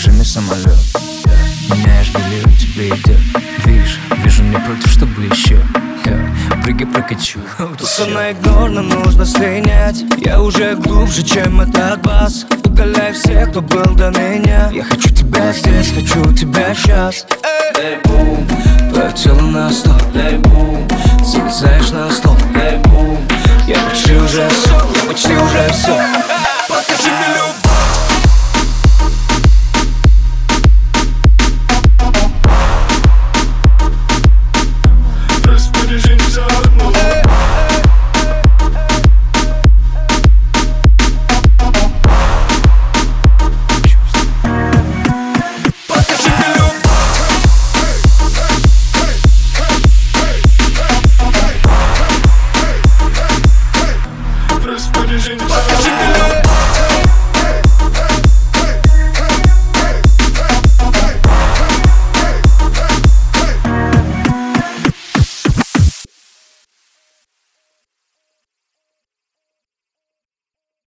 режиме самолет. Меняешь белье, тебе идет. Движ, вижу, не против, чтобы еще. Прыгай, прокачу. Туса на игнор, нам нужно слинять. Я уже глубже, чем этот бас. Удаляй всех, кто был до меня. Я хочу тебя здесь, хочу тебя сейчас. Эй, бум, твое тело на стол. Эй, бум, залезаешь на стол. Эй, бум, я почти уже все, я почти уже все.